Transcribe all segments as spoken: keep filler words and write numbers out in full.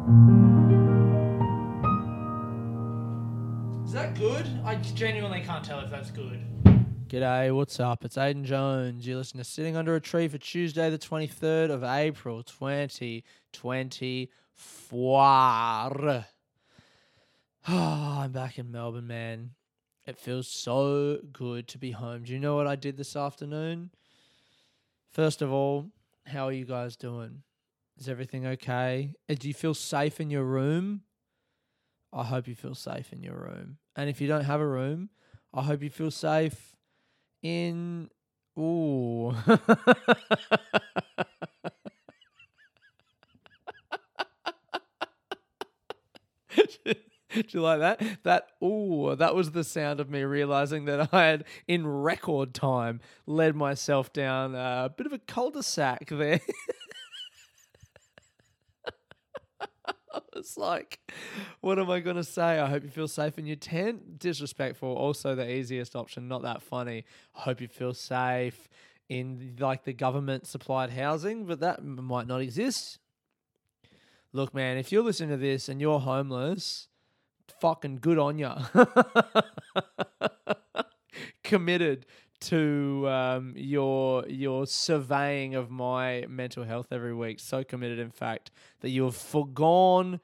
Is that good? I genuinely can't tell if that's good. G'day, what's up? It's Aidan Jones. You're listening to Sitting Under a Tree for Tuesday, the twenty-third of April, twenty twenty-four. Oh, I'm back in Melbourne, man. It feels so good to be home. Do you know what I did this afternoon? First of all, how are you guys doing? Is everything okay? Uh, Do you feel safe in your room? I hope you feel safe in your room. And if you don't have a room, I hope you feel safe in... Ooh. Do you like that? That, ooh, that was the sound of me realizing that I had, in record time, led myself down a bit of a cul-de-sac there. It's like, what am I going to say? I hope you feel safe in your tent. Disrespectful. Also the easiest option. Not that funny. I hope you feel safe in like the government supplied housing, but that m- might not exist. Look, man, if you're listening to this and you're homeless, fucking good on ya. Committed to um, your your surveying of my mental health every week. So committed, in fact, that you have forgone.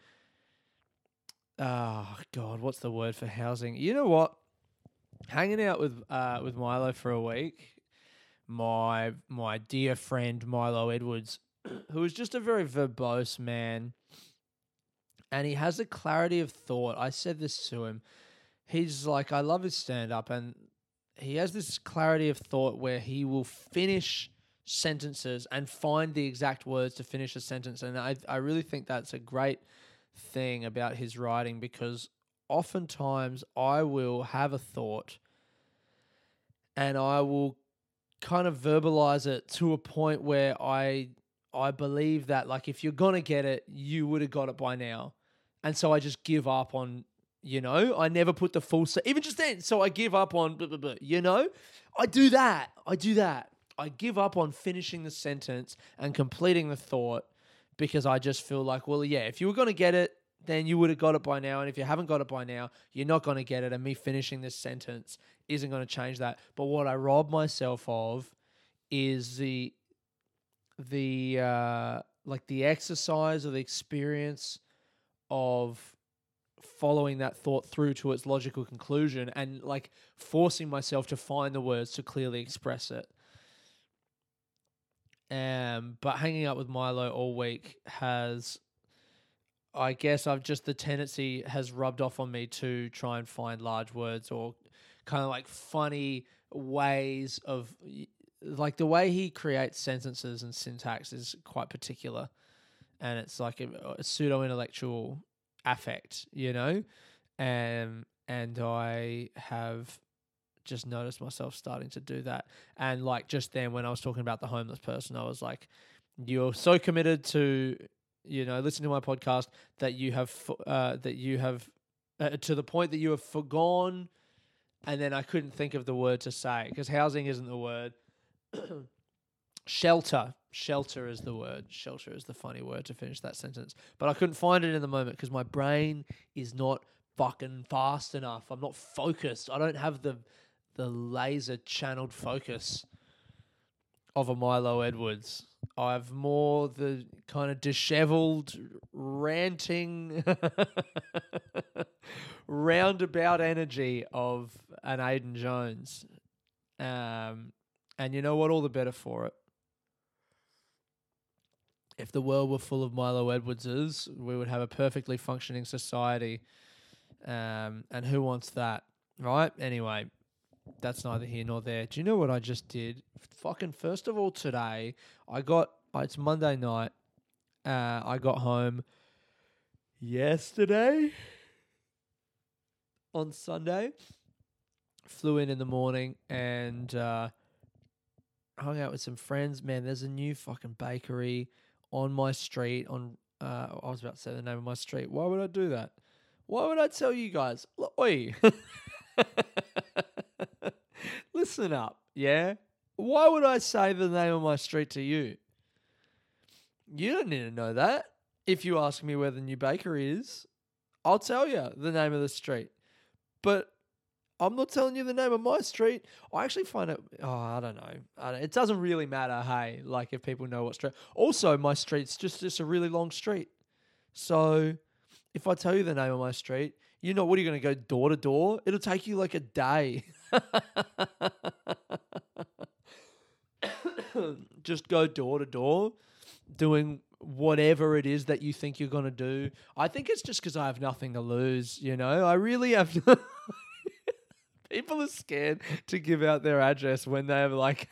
Oh God, what's the word for housing? You know what? Hanging out with uh, with Milo for a week, my my dear friend Milo Edwards, who is just a very verbose man, and he has a clarity of thought. I said this to him. He's like, I love his stand up, and he has this clarity of thought where he will finish sentences and find the exact words to finish a sentence. And I, I really think that's a great thing about his writing, because oftentimes I will have a thought and I will kind of verbalize it to a point where I I believe that, like, if you're going to get it, you would have got it by now. And so I just give up on, you know, I never put the full, se- even just then. So I give up on, blah, blah, blah, you know, I do that. I do that. I give up on finishing the sentence and completing the thought, because I just feel like, well, yeah, if you were going to get it, then you would have got it by now. And if you haven't got it by now, you're not going to get it. And me finishing this sentence isn't going to change that. But what I rob myself of is the, the, uh, like the exercise or the experience of following that thought through to its logical conclusion and like forcing myself to find the words to clearly express it. Um, but hanging out with Milo all week has, I guess I've just, the tendency has rubbed off on me to try and find large words or kind of like funny ways of, like the way he creates sentences and syntax is quite particular. And it's like a, a pseudo-intellectual affect, you know? Um, and I have just noticed myself starting to do that. And like just then when I was talking about the homeless person, I was like, you're so committed to, you know, listening to my podcast that you have, uh, that you have, uh, to the point that you have forgone, and then I couldn't think of the word to say, because housing isn't the word. Shelter. Shelter is the word. Shelter is the funny word to finish that sentence. But I couldn't find it in the moment because my brain is not fucking fast enough. I'm not focused. I don't have the the laser channeled focus of a Milo Edwards. I've more the kind of disheveled, ranting, roundabout energy of an Aidan Jones. Um, and you know what? All the better for it. If the world were full of Milo Edwardses, we would have a perfectly functioning society. Um, and who wants that, right? Anyway, that's neither here nor there. Do you know what I just did? Fucking first of all today, I got, it's Monday night. Uh, I got home yesterday on Sunday. Flew in in the morning and uh, hung out with some friends. Man, there's a new fucking bakery on my street. On uh, I was about to say the name of my street. Why would I do that? Why would I tell you guys? Oi. Listen up, yeah? Why would I say the name of my street to you? You don't need to know that. if you ask me where the new bakery is, I'll tell you the name of the street. But I'm not telling you the name of my street. I actually find it, oh, I don't know. I don't, it doesn't really matter, hey, like if people know what street. Also, my street's just, just a really long street. So if I tell you the name of my street, you know, what are you going to go door to door? It'll take you like a day. Just go door to door doing whatever it is that you think you're going to do. I think it's just because I have nothing to lose, you know? I really have... People are scared to give out their address when they have like...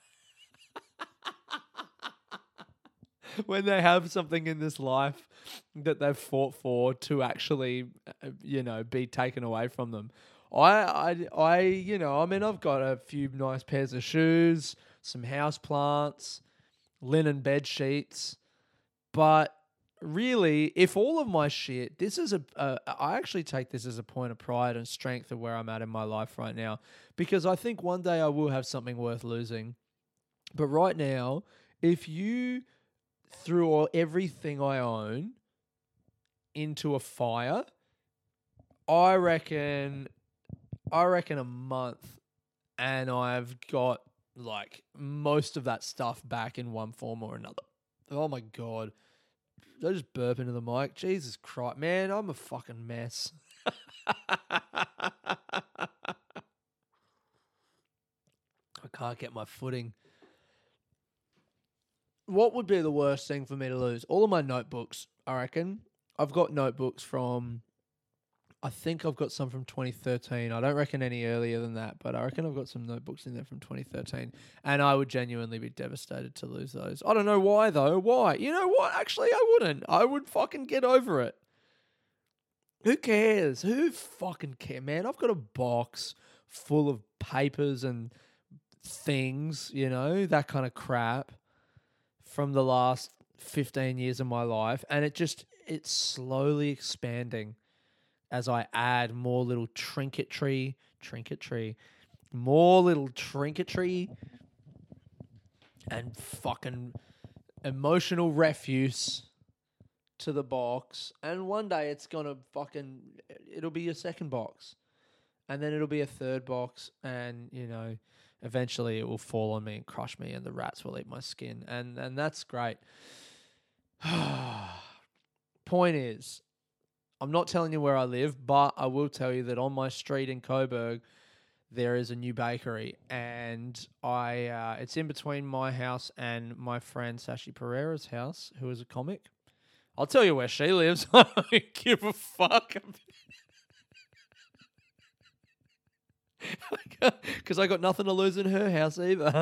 when they have something in this life that they've fought for to actually, you know, be taken away from them. I, I, I, you know, I mean, I've got a few nice pairs of shoes, some house plants, linen bed sheets, but really, if all of my shit, this is a, uh, I actually take this as a point of pride and strength of where I'm at in my life right now, because I think one day I will have something worth losing. But right now, if you threw all, everything I own into a fire, I reckon, I reckon a month, and I've got like most of that stuff back in one form or another. Oh my God. Did I just burp into the mic? Jesus Christ, man, I'm a fucking mess. I can't get my footing. What would be the worst thing for me to lose? All of my notebooks, I reckon. I've got notebooks from, I think I've got some from twenty thirteen. I don't reckon any earlier than that, but I reckon I've got some notebooks in there from twenty thirteen. And I would genuinely be devastated to lose those. I don't know why, though. Why? You know what? Actually, I wouldn't. I would fucking get over it. Who cares? Who fucking cares, man? I've got a box full of papers and things, you know, that kind of crap from the last fifteen years of my life. And it just, it's slowly expanding as I add more little trinketry, trinketry, more little trinketry and fucking emotional refuse to the box. And one day it's going to fucking, it'll be a second box. And then it'll be a third box. And, you know, eventually it will fall on me and crush me and the rats will eat my skin. And, and that's great. Point is, I'm not telling you where I live, but I will tell you that on my street in Coburg, there is a new bakery, and I uh, it's in between my house and my friend Sashi Pereira's house, who is a comic. I'll tell you where she lives. I don't give a fuck. Because I got nothing to lose in her house either.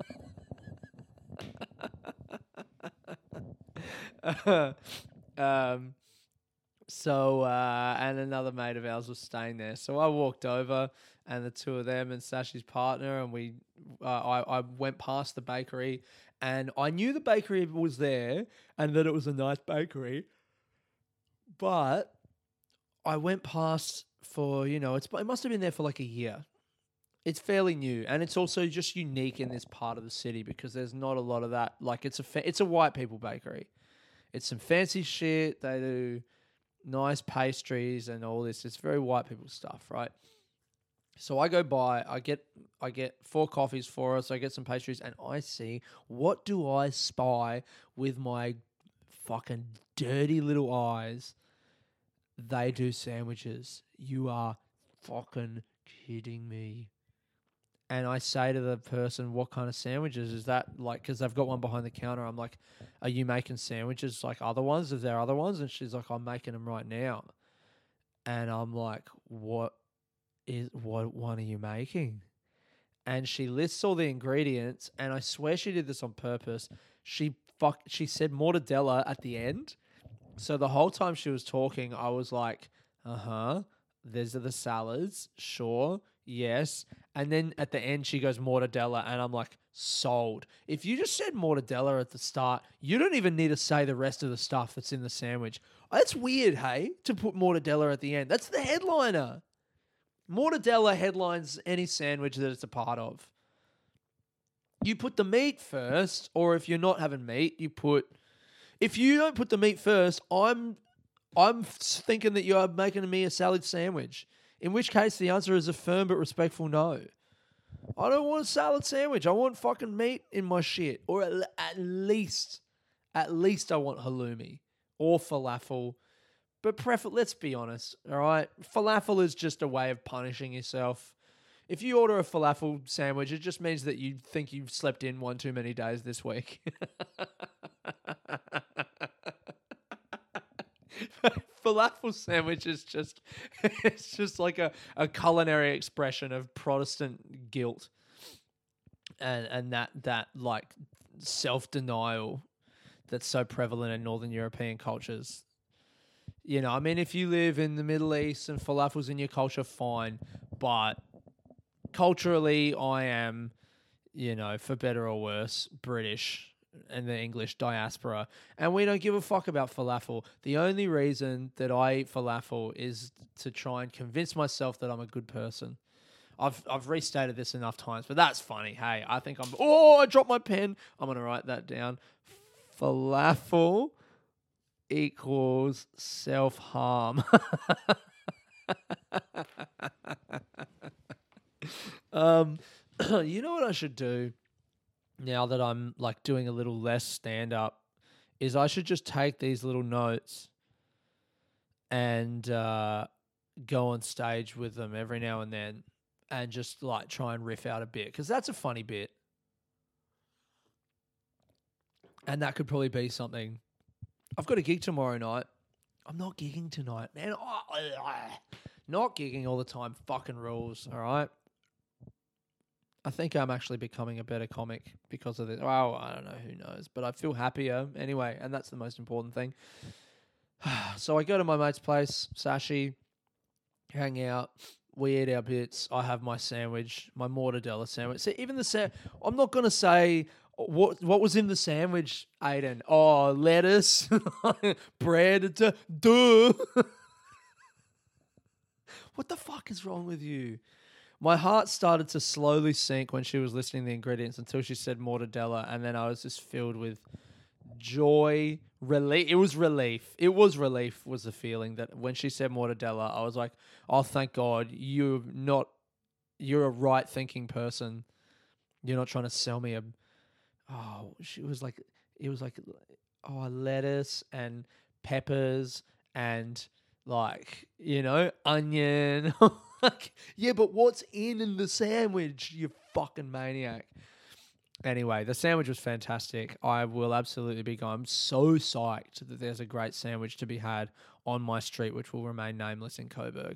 um... So, uh, and another mate of ours was staying there. So I walked over, and the two of them and Sashi's partner, and we, uh, I, I went past the bakery, and I knew the bakery was there and that it was a nice bakery. But I went past for, you know, it's it must have been there for like a year. It's fairly new, and it's also just unique in this part of the city because there's not a lot of that. Like it's a fa- it's a white people bakery. It's some fancy shit. They do nice pastries and all this. It's very white people stuff, right? So I go by, I get I get four coffees for us, I get some pastries, and I see, what do I spy with my fucking dirty little eyes? They do sandwiches. You are fucking kidding me. And I say to the person, what kind of sandwiches is that? Like, because they've got one behind the counter. I'm like, are you making sandwiches like other ones? Is there other ones? And she's like, I'm making them right now. And I'm like, what is, what one are you making? And she lists all the ingredients, and I swear she did this on purpose. She fuck, she said mortadella at the end. So the whole time she was talking, I was like, uh-huh, these are the salads, sure, yes. And then at the end, she goes mortadella, and I'm like, sold. If you just said mortadella at the start, you don't even need to say the rest of the stuff that's in the sandwich. That's weird, hey, to put mortadella at the end. That's the headliner. Mortadella headlines any sandwich that it's a part of. You put the meat first, or if you're not having meat, you put... If you don't put the meat first, I'm I'm f- thinking that you're making me a salad sandwich. In which case, the answer is a firm but respectful no. I don't want a salad sandwich. I want fucking meat in my shit, or at, at least, at least I want halloumi or falafel. But prefer, let's be honest, all right? Falafel is just a way of punishing yourself. If you order a falafel sandwich, it just means that you think you've slept in one too many days this week. Falafel sandwich is just it's just like a, a culinary expression of Protestant guilt and and that that like self-denial that's so prevalent in Northern European cultures. You know, I mean, if you live in the Middle East and falafel's in your culture, fine. But culturally, I am, you know, for better or worse, British and the English diaspora. And we don't give a fuck about falafel. The only reason that I eat falafel is to try and convince myself that I'm a good person. I've I've restated this enough times, but that's funny. Hey, I think I'm... Oh, I dropped my pen. I'm going to write that down. Falafel equals self-harm. um, you know what I should do now that I'm like doing a little less stand-up is I should just take these little notes and uh, go on stage with them every now and then and just like try and riff out a bit because that's a funny bit. And that could probably be something. I've got a gig tomorrow night. I'm not gigging tonight, man. Oh, not gigging all the time. Fucking rules, all right? I think I'm actually becoming a better comic because of this. Well, I don't know. Who knows? But I feel happier anyway, and that's the most important thing. So I go to my mate's place, Sashi, hang out. We eat our bits. I have my sandwich, my mortadella sandwich. See, even the sa- I'm not going to say... What what was in the sandwich, Aiden? Oh, lettuce, bread, duh. duh. What the fuck is wrong with you? My heart started to slowly sink when she was listing the ingredients until she said mortadella, and then I was just filled with joy, relief. It was relief. It was relief was the feeling that when she said mortadella, I was like, oh, thank God, you're not, you're a right-thinking person. You're not trying to sell me a... Oh, she was like, it was like, oh, lettuce and peppers and like, you know, onion. Like, yeah, but what's in in the sandwich, you fucking maniac? Anyway, the sandwich was fantastic. I will absolutely be going. I'm so psyched that there's a great sandwich to be had on my street, which will remain nameless in Coburg.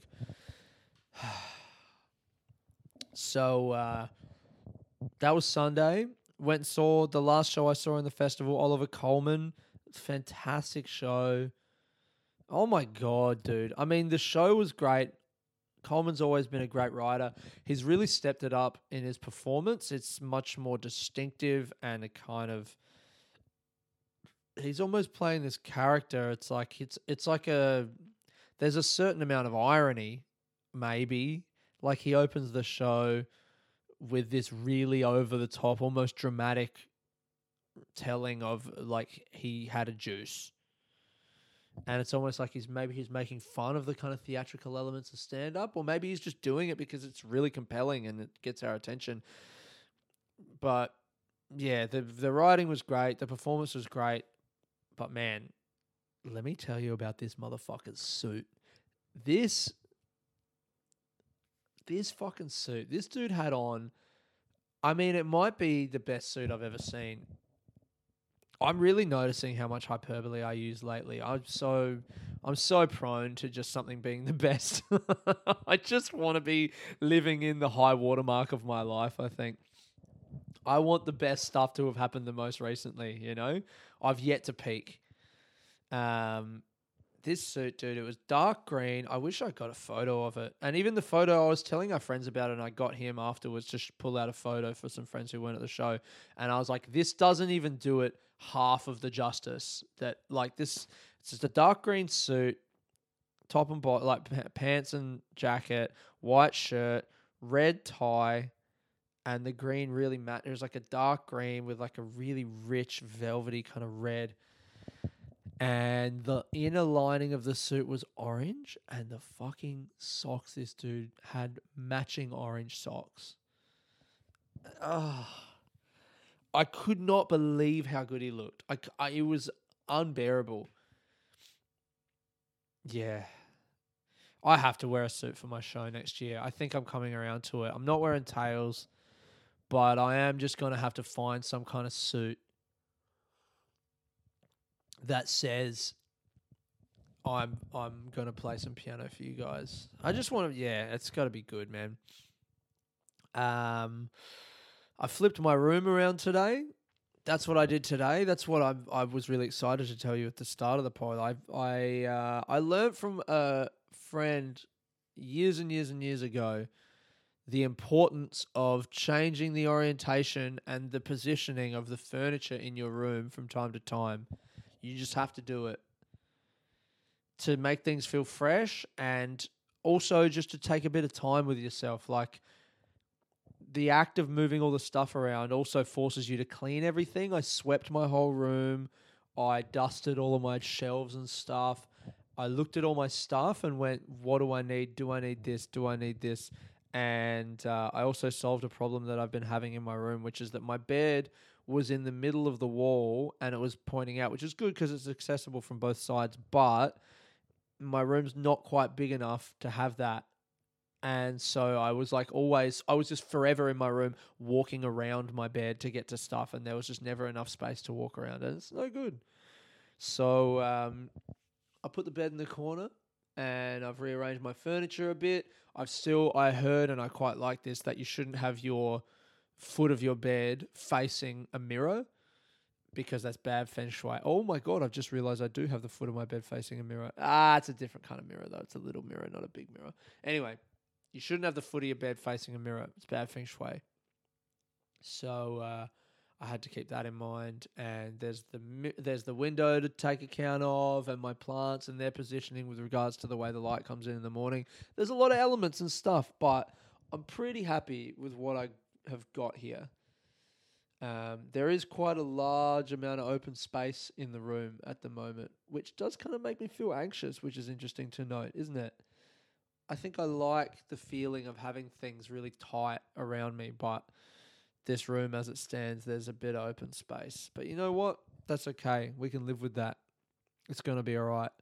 So uh, that was Sunday. Went and saw the last show I saw in the festival, Oliver Coleman. Fantastic show. Oh my God, dude. I mean, the show was great. Coleman's always been a great writer. He's really stepped it up in his performance. It's much more distinctive and a kind of... He's almost playing this character. It's like it's it's like a... There's a certain amount of irony, maybe. Like he opens the show with this really over-the-top, almost dramatic telling of like he had a juice. And it's almost like he's maybe he's making fun of the kind of theatrical elements of stand-up, or maybe he's just doing it because it's really compelling and it gets our attention. But yeah, the the writing was great, the performance was great, but man, let me tell you about this motherfucker's suit. This This fucking suit. This dude had on, I mean, it might be the best suit I've ever seen. I'm really noticing how much hyperbole I use lately. I'm so I'm so prone to just something being the best. I just want to be living in the high watermark of my life, I think. I want the best stuff to have happened the most recently, you know? I've yet to peak. Um This suit, dude, it was dark green. I wish I got a photo of it. And even the photo, I was telling our friends about it, and I got him afterwards to sh- pull out a photo for some friends who weren't at the show. And I was like, this doesn't even do it half of the justice. That, like, this, it's just a dark green suit, top and bottom, like p- pants and jacket, white shirt, red tie, and the green really matters. It was like a dark green with like a really rich, velvety kind of red. and the inner lining of the suit was orange, and the fucking socks, this dude had matching orange socks. Ah, I could not believe how good he looked. I, c- I- it was unbearable. Yeah. I have to wear a suit for my show next year. I think I'm coming around to it. I'm not wearing tails, but I am just going to have to find some kind of suit that says I'm I'm going to play some piano for you guys. I just want to, yeah, it's got to be good, man. Um, I flipped my room around today. That's what I did today. That's what I I was really excited to tell you at the start of the pod. I I uh, I learned from a friend years and years and years ago the importance of changing the orientation and the positioning of the furniture in your room from time to time. You just have to do it to make things feel fresh, and also just to take a bit of time with yourself. Like, the act of moving all the stuff around also forces you to clean everything. I swept my whole room. I dusted all of my shelves and stuff. I looked at all my stuff and went, what do I need? Do I need this? Do I need this? And uh, I also solved a problem that I've been having in my room, which is that my bed was in the middle of the wall and it was pointing out, which is good because it's accessible from both sides. But my room's not quite big enough to have that. And so I was like always, I was just forever in my room walking around my bed to get to stuff, and there was just never enough space to walk around, and it's no good. So um, I put the bed in the corner, and I've rearranged my furniture a bit. I've still, I heard, and I quite like this, that you shouldn't have your foot of your bed facing a mirror because that's bad feng shui. Oh my God, I've just realized I do have the foot of my bed facing a mirror. Ah, it's a different kind of mirror though. It's a little mirror, not a big mirror. Anyway. You shouldn't have the foot of your bed facing a mirror. It's bad feng shui. So uh, I had to keep that in mind. And there's the mi- there's the window to take account of, and my plants and their positioning with regards to the way the light comes in in the morning. There's a lot of elements and stuff, but I'm pretty happy with what I have got here. Um, there is quite a large amount of open space in the room at the moment, which does kind of make me feel anxious, which is interesting to note, isn't it? I think I like the feeling of having things really tight around me, but this room as it stands, there's a bit of open space. But you know what? That's okay. We can live with that. It's going to be all right.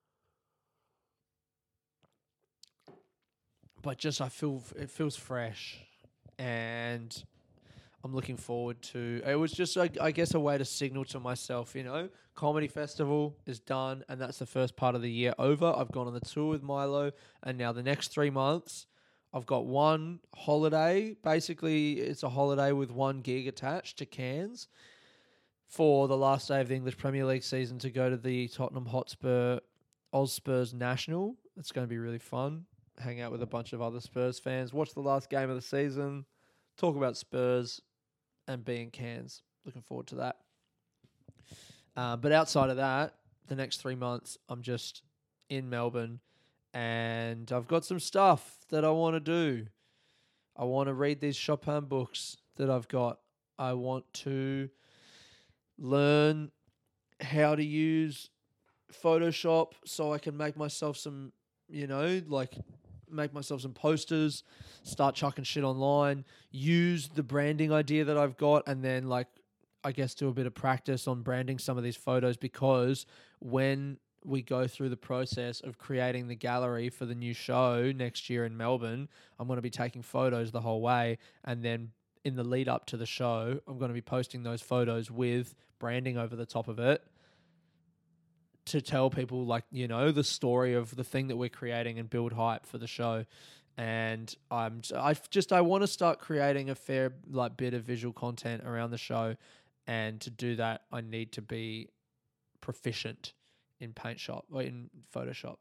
But just I feel it feels fresh, and I'm looking forward to. It was just, I, I guess, a way to signal to myself, you know, comedy festival is done, and that's the first part of the year over. I've gone on the tour with Milo, and now the next three months, I've got one holiday. Basically, it's a holiday with one gig attached to Cairns for the last day of the English Premier League season to go to the Tottenham Hotspur Oz Spurs National. It's going to be really fun. Hang out with a bunch of other Spurs fans. Watch the last game of the season. Talk about Spurs and be in Cairns. Looking forward to that. Uh, but outside of that, the next three months, I'm just in Melbourne, and I've got some stuff that I want to do. I want to read these Chopin books that I've got. I want to learn how to use Photoshop so I can make myself some, you know, like make myself some posters, start chucking shit online, use the branding idea that I've got, and then like I guess do a bit of practice on branding some of these photos, because when we go through the process of creating the gallery for the new show next year in Melbourne, I'm going to be taking photos the whole way, and then in the lead up to the show, I'm going to be posting those photos with branding over the top of it to tell people, like, you know, the story of the thing that we're creating and build hype for the show. And I'm I just I want to start creating a fair like bit of visual content around the show, and to do that I need to be proficient in Paint Shop or in Photoshop.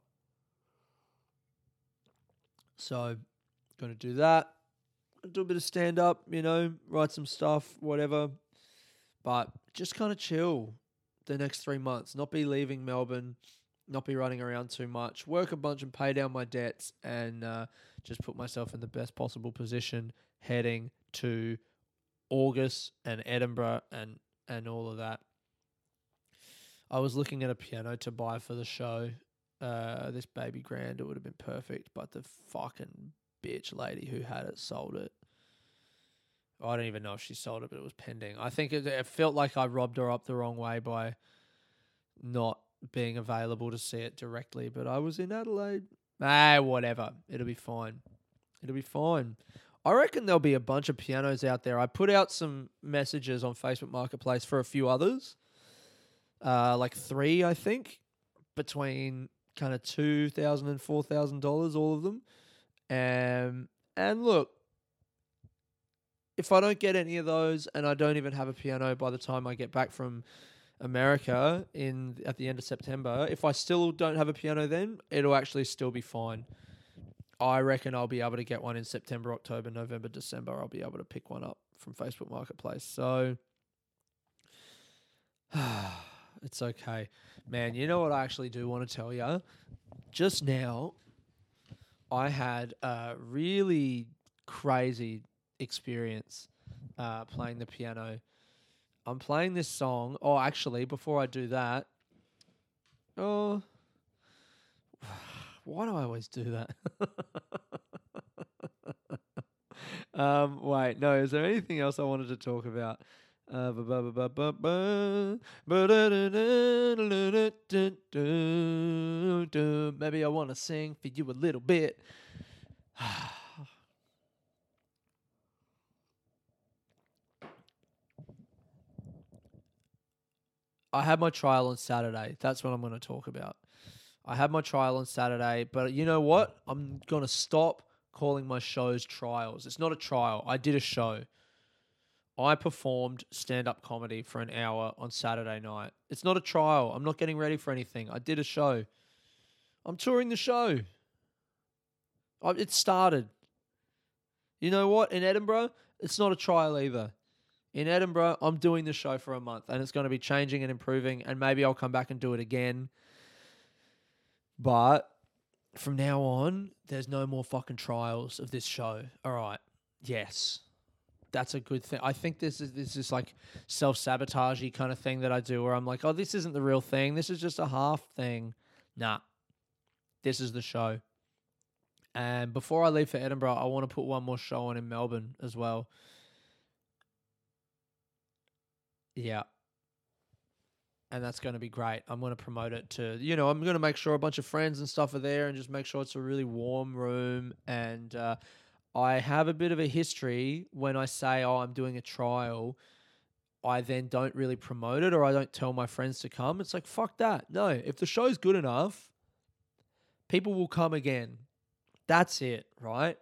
So going to do that. Do a bit of stand up, you know, write some stuff, whatever. But just kind of chill the next three months, not be leaving Melbourne, not be running around too much, work a bunch and pay down my debts, and uh, just put myself in the best possible position heading to August and Edinburgh and, and all of that. I was looking at a piano to buy for the show. Uh, this baby grand, it would have been perfect, but the fucking bitch lady who had it sold it. I don't even know if she sold it, but it was pending. I think it, it felt like I robbed her up the wrong way by not being available to see it directly, but I was in Adelaide. Ah, whatever. It'll be fine. It'll be fine. I reckon there'll be a bunch of pianos out there. I put out some messages on Facebook Marketplace for a few others. Uh, like three, I think, between kind of two thousand dollars and four thousand dollars, all of them. Um, and look, if I don't get any of those and I don't even have a piano by the time I get back from America in at the end of September, if I still don't have a piano then, it'll actually still be fine. I reckon I'll be able to get one in September, October, November, December. I'll be able to pick one up from Facebook Marketplace. So it's okay. Man, you know what I actually do want to tell you? Just now, I had a really crazy experience uh, playing the piano. I'm playing this song. Oh, actually, before I do that, oh, why do I always do that? um, wait, no. Is there anything else I wanted to talk about? Uh, maybe I want to sing for you a little bit. I had my trial on Saturday. That's what I'm going to talk about. I had my trial on Saturday, but you know what? I'm going to stop calling my shows trials. It's not a trial. I did a show. I performed stand-up comedy for an hour on Saturday night. It's not a trial. I'm not getting ready for anything. I did a show. I'm touring the show. I, it started. You know what? In Edinburgh, it's not a trial either. In Edinburgh, I'm doing the show for a month, and it's going to be changing and improving, and maybe I'll come back and do it again. But from now on, there's no more fucking trials of this show. All right. Yes. That's a good thing. I think this is this is like self-sabotagey kind of thing that I do where I'm like, oh, this isn't the real thing. This is just a half thing. Nah. This is the show. And before I leave for Edinburgh, I want to put one more show on in Melbourne as well. Yeah. And that's going to be great. I'm going to promote it to, you know, I'm going to make sure a bunch of friends and stuff are there and just make sure it's a really warm room. And uh, I have a bit of a history when I say, oh, I'm doing a trial, I then don't really promote it or I don't tell my friends to come. It's like, fuck that. No, if the show's good enough, people will come again. That's it, right?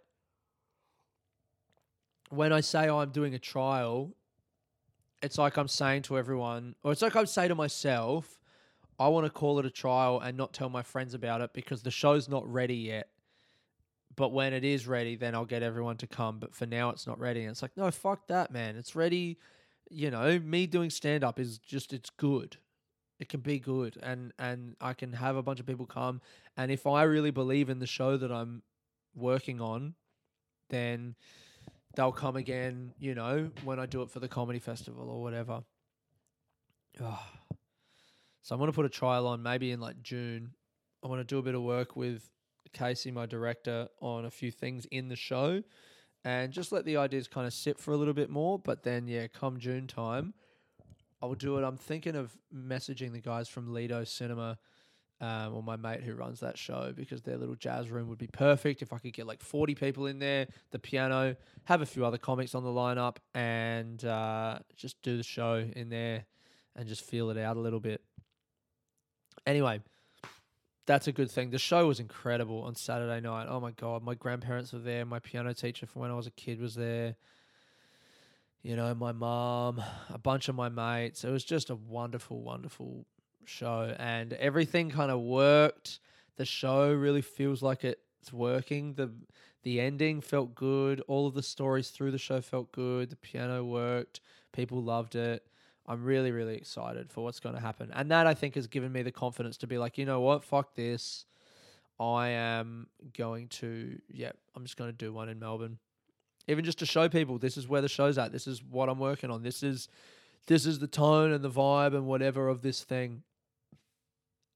When I say, oh, I'm doing a trial, it's like I'm saying to everyone, or it's like I say to myself, I want to call it a trial and not tell my friends about it because the show's not ready yet. But when it is ready, then I'll get everyone to come. But for now, it's not ready. And it's like, no, fuck that, man. It's ready. You know, me doing stand-up is just, it's good. It can be good. And, and I can have a bunch of people come. And if I really believe in the show that I'm working on, then they'll come again, you know, when I do it for the comedy festival or whatever. Oh. So I'm going to put a trial on maybe in like June. I want to do a bit of work with Casey, my director, on a few things in the show and just let the ideas kind of sit for a little bit more. But then, yeah, come June time, I'll do it. I'm thinking of messaging the guys from Lido Cinema um, or my mate who runs that show because their little jazz room would be perfect if I could get like forty people in there, the piano, have a few other comics on the lineup and uh, just do the show in there and just feel it out a little bit. Anyway, that's a good thing. The show was incredible on Saturday night. Oh my God, my grandparents were there. My piano teacher from when I was a kid was there. You know, my mom, a bunch of my mates. It was just a wonderful, wonderful show and everything kind of worked. The show really feels like it's working. The the ending felt good. All of the stories through the show felt good. The piano worked. People loved it. I'm really, really excited for what's going to happen. And that, I think, has given me the confidence to be like, you know what? Fuck this. I am going to, yeah, I'm just going to do one in Melbourne. Even just to show people this is where the show's at. This is what I'm working on. This is this is the tone and the vibe and whatever of this thing.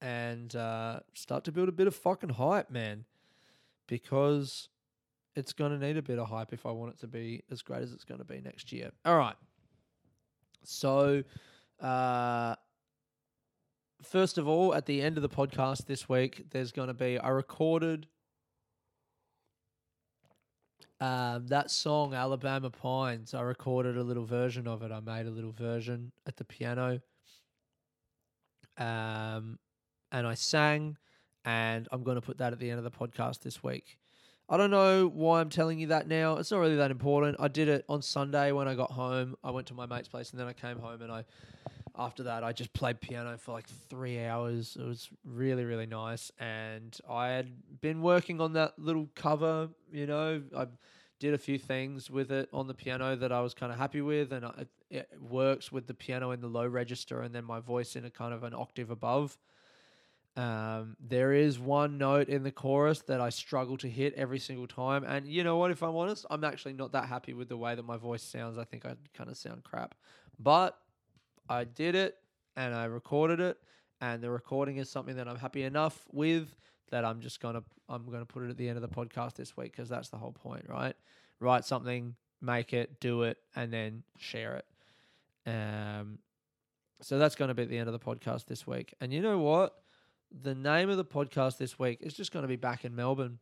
and uh, start to build a bit of fucking hype, man, because it's going to need a bit of hype if I want it to be as great as it's going to be next year. All right. So, uh, first of all, at the end of the podcast this week, there's going to be, I recorded um, that song, Alabama Pines. I recorded a little version of it. I made a little version at the piano. Um, and I sang, and I'm going to put that at the end of the podcast this week. I don't know why I'm telling you that now. It's not really that important. I did it on Sunday when I got home. I went to my mate's place, and then I came home, and I, after that, I just played piano for like three hours. It was really, really nice. And I had been working on that little cover, you know. I did a few things with it on the piano that I was kind of happy with, and I, it works with the piano in the low register and then my voice in a kind of an octave above. Um, there is one note in the chorus that I struggle to hit every single time. And you know what, if I'm honest, I'm actually not that happy with the way that my voice sounds. I think I kind of sound crap. But I did it and I recorded it. And the recording is something that I'm happy enough with that I'm just going to, I'm going to put it at the end of the podcast this week, because that's the whole point, right? Write something, make it, do it, and then share it. Um, so that's going to be at the end of the podcast this week. And you know what? The name of the podcast this week is just going to be Back in Melbourne.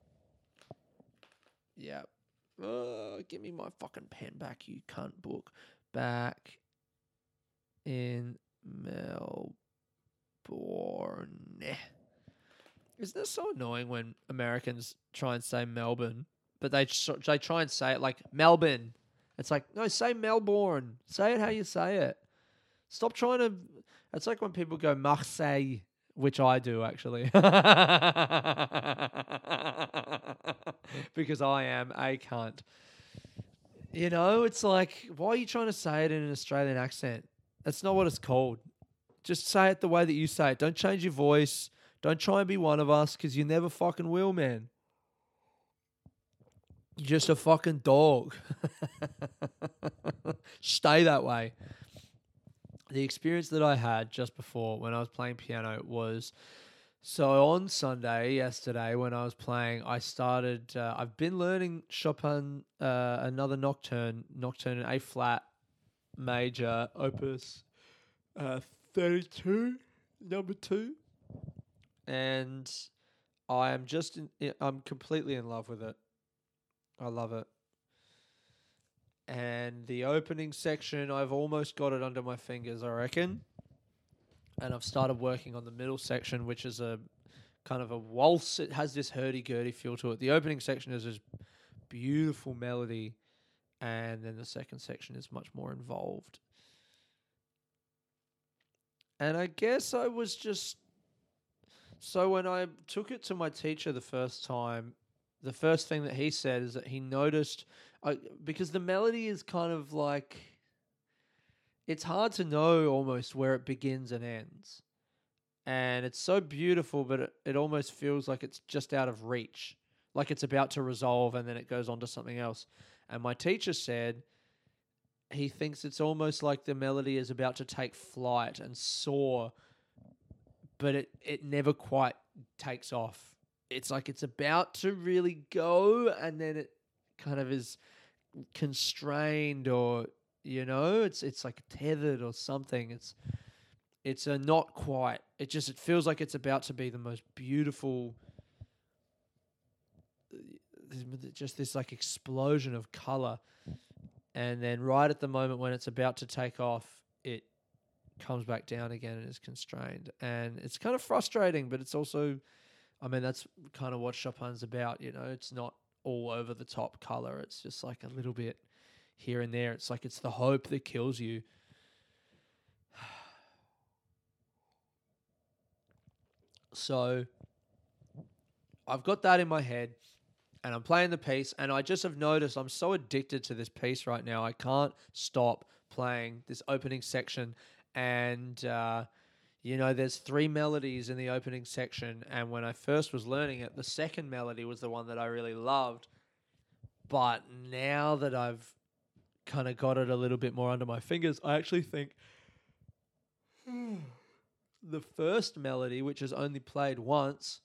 Yeah. Uh, give me my fucking pen back, you cunt book. Back in Melbourne. Isn't this so annoying when Americans try and say Melbourne, but they, they try and say it like Melbourne? It's like, no, say Melbourne. Say it how you say it. Stop trying to... It's like when people go Marseille, which I do, actually. Because I am a cunt. You know, it's like, why are you trying to say it in an Australian accent? That's not what it's called. Just say it the way that you say it. Don't change your voice. Don't try and be one of us, because you never fucking will, man. You're just a fucking dog. Stay that way. The experience that I had just before when I was playing piano was, so on Sunday, yesterday, when I was playing, I started, uh, I've been learning Chopin, uh, another nocturne, nocturne in A flat major, opus uh, thirty-two, number two. And I am just, in, I'm completely in love with it. I love it. And the opening section, I've almost got it under my fingers, I reckon. And I've started working on the middle section, which is a kind of a waltz. It has this hurdy-gurdy feel to it. The opening section is this beautiful melody, and then the second section is much more involved. And I guess I was just... So when I took it to my teacher the first time, the first thing that he said is that he noticed... I, because the melody is kind of like... It's hard to know almost where it begins and ends. And it's so beautiful, but it, it almost feels like it's just out of reach. Like it's about to resolve and then it goes on to something else. And my teacher said he thinks it's almost like the melody is about to take flight and soar, but it, it never quite takes off. It's like it's about to really go, and then it kind of is constrained, or, you know, it's it's like tethered or something. It's it's a not quite. It just it feels like it's about to be the most beautiful, just this like explosion of color. And then right at the moment when it's about to take off, it comes back down again and is constrained. And it's kind of frustrating, but it's also, I mean, that's kind of what Chopin's about, you know. It's not all over the top color. It's just like a little bit here and there. It's like it's the hope that kills you. So I've got that in my head. And I'm playing the piece, and I just have noticed I'm so addicted to this piece right now. I can't stop playing this opening section. And, uh, you know, there's three melodies in the opening section. And when I first was learning it, the second melody was the one that I really loved. But now that I've kind of got it a little bit more under my fingers, I actually think the first melody, which is only played once,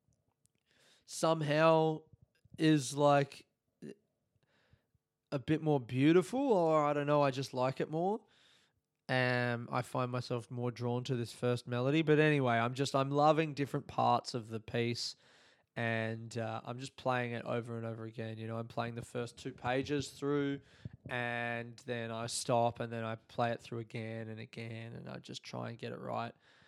somehow is like a bit more beautiful, or I don't know, I just like it more. Um, I find myself more drawn to this first melody. But anyway, I'm just I'm loving different parts of the piece, and uh, I'm just playing it over and over again. You know, I'm playing the first two pages through, and then I stop, and then I play it through again and again, and I just try and get it right.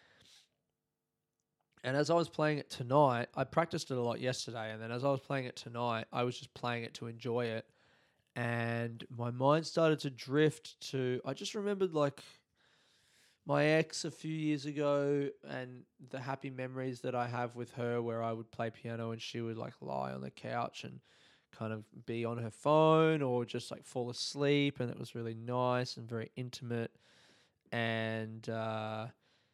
And as I was playing it tonight, I practiced it a lot yesterday, and then as I was playing it tonight, I was just playing it to enjoy it. And my mind started to drift to, I just remembered like my ex a few years ago and the happy memories that I have with her, where I would play piano and she would like lie on the couch and kind of be on her phone or just like fall asleep. And it was really nice and very intimate. And, uh,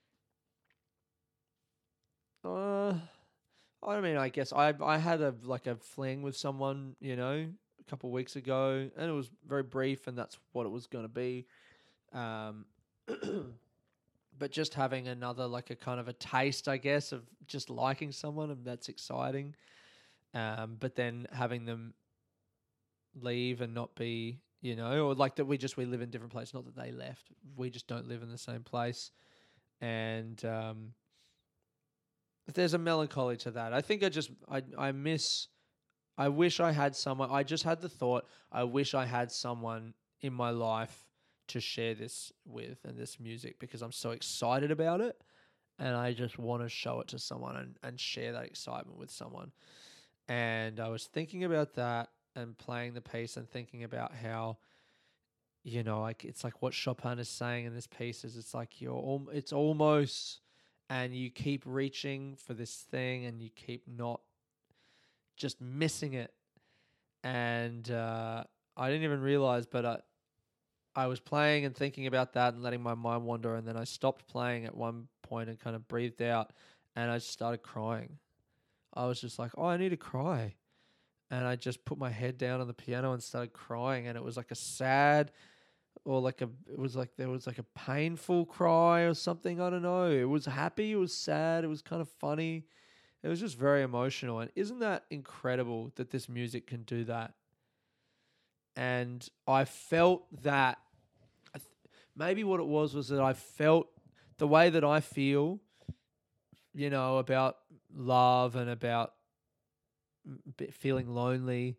uh, I mean, I guess I I had a like a fling with someone, you know, a couple of weeks ago, and it was very brief, and that's what it was going to be. Um, but just having another like a kind of a taste, I guess, of just liking someone, and that's exciting. Um, but then having them leave and not be, you know, or like that we just we live in different places. Not that they left, we just don't live in the same place, and um, there's a melancholy to that. I think I just I I miss. I wish I had someone. I just had the thought. I wish I had someone in my life to share this with and this music, because I'm so excited about it, and I just want to show it to someone and and share that excitement with someone. And I was thinking about that and playing the piece and thinking about how, you know, like it's like what Chopin is saying in this piece is it's like you're all, it's almost, and you keep reaching for this thing and you keep not just missing it. And uh, I didn't even realize, but I, I was playing and thinking about that and letting my mind wander. And then I stopped playing at one point and kind of breathed out, and I just started crying. I was just like, oh, I need to cry. And I just put my head down on the piano and started crying. And it was like a sad, or like a, it was like, there was like a painful cry or something. I don't know. It was happy. It was sad. It was kind of funny. It was just very emotional. And isn't that incredible that this music can do that? And I felt that I th- maybe what it was was that I felt the way that I feel, you know, about love and about feeling lonely,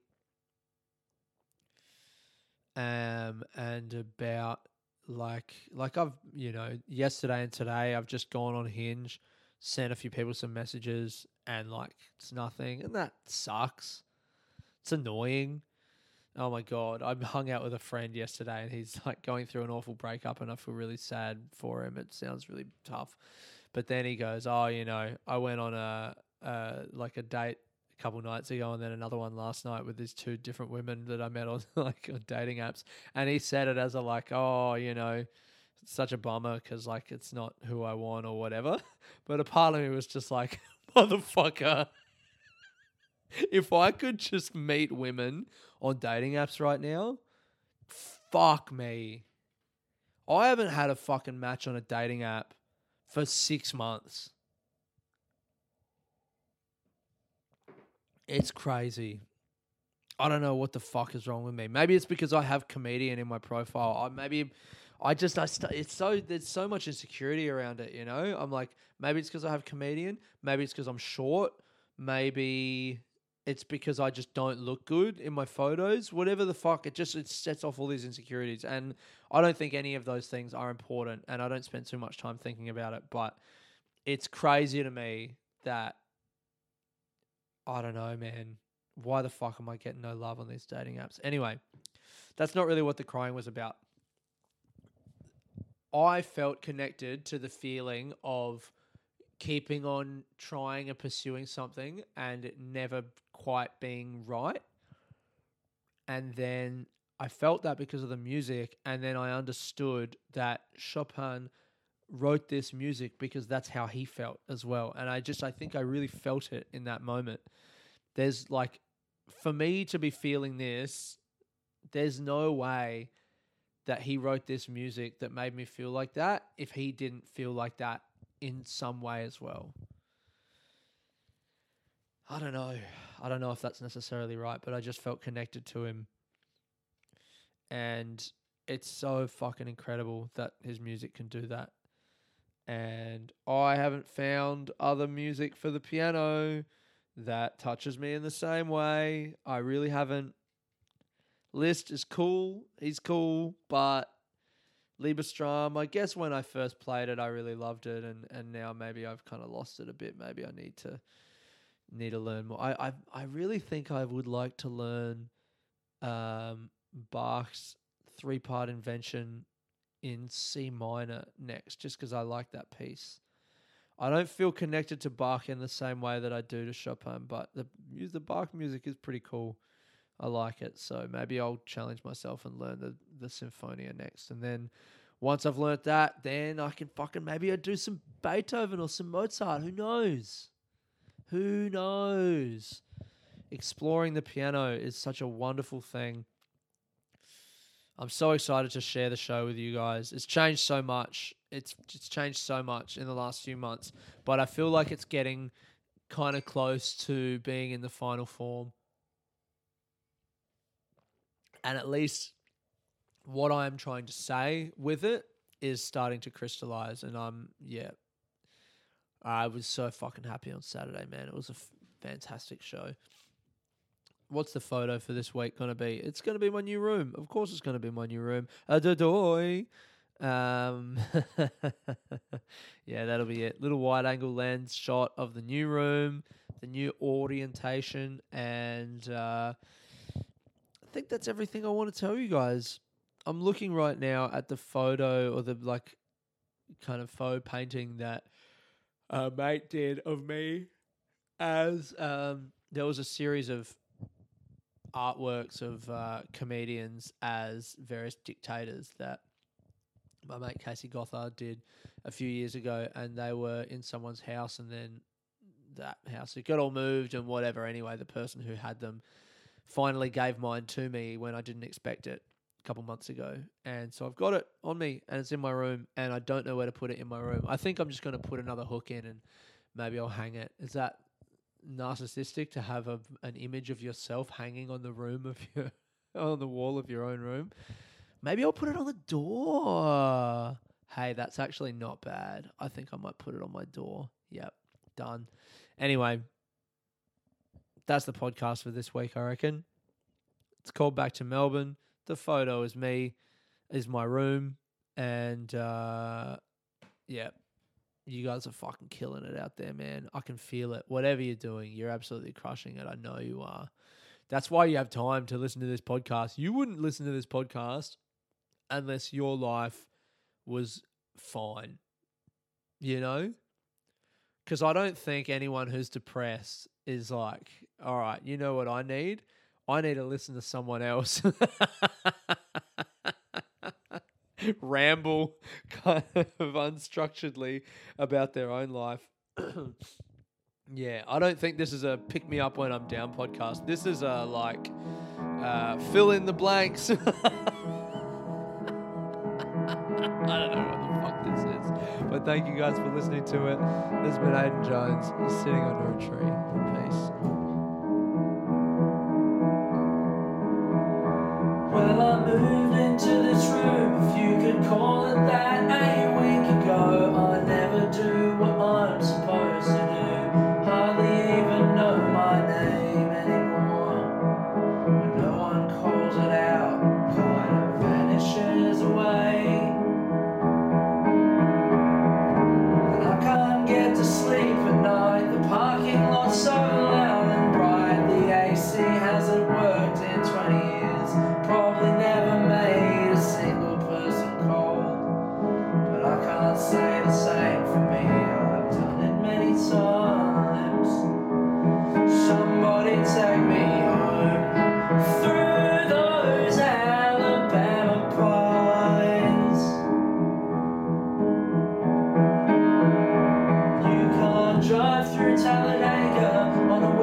um, and about like like I've, you know, yesterday and today I've just gone on Hinge, sent a few people some messages, and like it's nothing, and that sucks. It's annoying. Oh my God. I hung out with a friend yesterday and he's like going through an awful breakup, and I feel really sad for him. It sounds really tough. But then he goes, oh, you know, I went on a, uh, like a date a couple nights ago and then another one last night with these two different women that I met on like on dating apps. And he said it as a like, oh, you know, it's such a bummer because like it's not who I want or whatever. But a part of me was just like, motherfucker. If I could just meet women on dating apps right now, fuck me. I haven't had a fucking match on a dating app for six months. It's crazy. I don't know what the fuck is wrong with me. Maybe it's because I have comedian in my profile. I maybe I just I st- it's so there's so much insecurity around it, you know? I'm like, maybe it's because I have comedian, maybe it's because I'm short, maybe it's because I just don't look good in my photos. Whatever the fuck, it just it sets off all these insecurities, and I don't think any of those things are important, and I don't spend too much time thinking about it, but it's crazy to me that I don't know, man. Why the fuck am I getting no love on these dating apps? Anyway, that's not really what the crying was about. I felt connected to the feeling of keeping on trying and pursuing something and it never quite being right. And then I felt that because of the music. And then I understood that Chopin wrote this music because that's how he felt as well. And I just, I think I really felt it in that moment. There's like, for me to be feeling this, there's no way that he wrote this music that made me feel like that if he didn't feel like that in some way as well. I don't know. I don't know if that's necessarily right, but I just felt connected to him. And it's so fucking incredible that his music can do that. And I haven't found other music for the piano that touches me in the same way. I really haven't. Liszt is cool. He's cool, but Lieberstrom, I guess when I first played it, I really loved it, and, and now maybe I've kind of lost it a bit. Maybe I need to need to learn more. I I, I really think I would like to learn um, Bach's three-part invention in C minor next, just because I like that piece. I don't feel connected to Bach in the same way that I do to Chopin, but the the Bach music is pretty cool. I like it, so maybe I'll challenge myself and learn the, the Sinfonia next. And then once I've learnt that, then I can fucking maybe I'll do some Beethoven or some Mozart. Who knows? Who knows? Exploring the piano is such a wonderful thing. I'm so excited to share the show with you guys. It's changed so much. It's it's changed so much in the last few months, but I feel like it's getting kind of close to being in the final form. And at least what I am trying to say with it is starting to crystallize. And I'm, yeah, I was so fucking happy on Saturday, man. It was a f- fantastic show. What's the photo for this week going to be? It's going to be my new room. Of course it's going to be my new room. Adodoy. Um, yeah, that'll be it. Little wide angle lens shot of the new room, the new orientation, and uh, I think that's everything I want to tell you guys. I'm looking right now at the photo or the like kind of faux painting that a mate did of me as um, there was a series of artworks of uh, comedians as various dictators that my mate Casey Gothard did a few years ago, and they were in someone's house, and then that house, it got all moved and whatever. Anyway, the person who had them finally gave mine to me when I didn't expect it a couple months ago. And so I've got it on me and it's in my room, and I don't know where to put it in my room. I think I'm just going to put another hook in and maybe I'll hang it. Is that narcissistic to have a, an image of yourself hanging on the room of your on the wall of your own room? Maybe I'll put it on the door. Hey, that's actually not bad. I think I might put it on my door. Yep, done. Anyway, that's the podcast for this week, I reckon. It's called Back to Melbourne. The photo is me, is my room, and uh, yeah, you guys are fucking killing it out there, man. I can feel it. Whatever you're doing, you're absolutely crushing it. I know you are. That's why you have time to listen to this podcast. You wouldn't listen to this podcast unless your life was fine, you know? Because I don't think anyone who's depressed is like, all right, you know what I need? I need to listen to someone else ramble kind of unstructuredly about their own life. Yeah, I don't think this is a pick me up when I'm down podcast. This is a like uh, fill in the blanks. I don't know what the fuck this is, but thank you guys for listening to it. This has been Aidan Jones, sitting under a tree. Peace. Well, I moved into this room, if you could call it that, a week ago. I never do what I'm supposed to do, hardly even know my name anymore. When no one calls it out, kind of vanishes away. And I can't get to sleep at night, the parking lot's so loud and bright. The A C hasn't worked in twenty years, probably never made a single person cold. But I can't say the same for me, I've done it many times. Somebody take me home through those Alabama pines. You can't drive through Talladega on a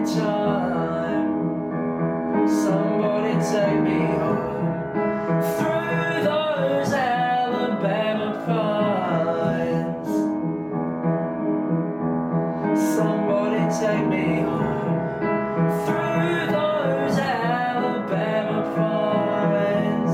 time. Somebody take me home through those Alabama pines. Somebody take me home through those Alabama pines.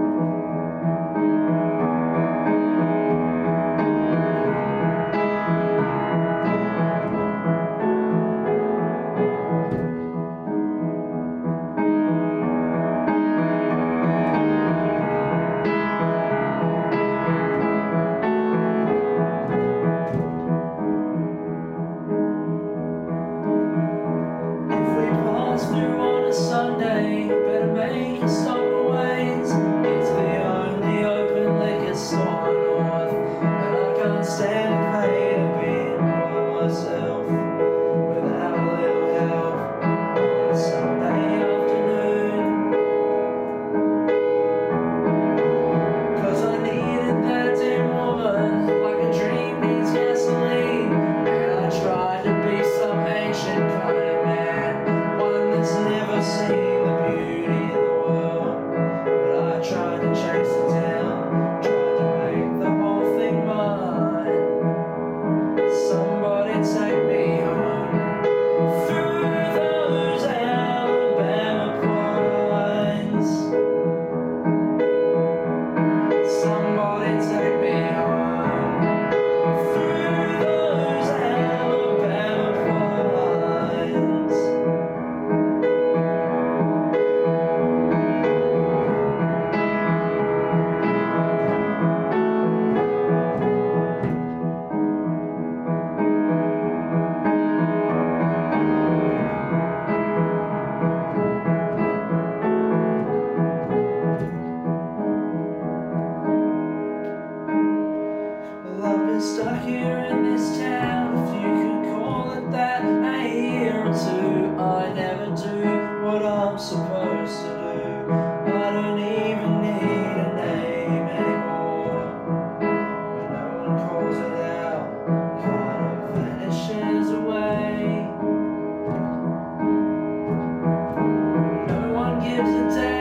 Through on a Sunday, better make a stop ways. It's the only open liquor store north, and I can't stand the pain of being by myself without a little help on a Sunday afternoon. 'Cause I needed that damn woman like a dream needs gasoline, and I tried to be some ancient kind of man, never seen the beauty in the world, but I tried to chase it down, tried to make the whole thing mine. Somebody take me home through those Alabama pines. Somebody take me home through those Alabama pines. Well, I've been stuck here in this town, if you could call it that, a year or two. I never do what I'm supposed to do. I don't even need a name anymore. When no one calls it out, kind of vanishes away. No one gives a damn.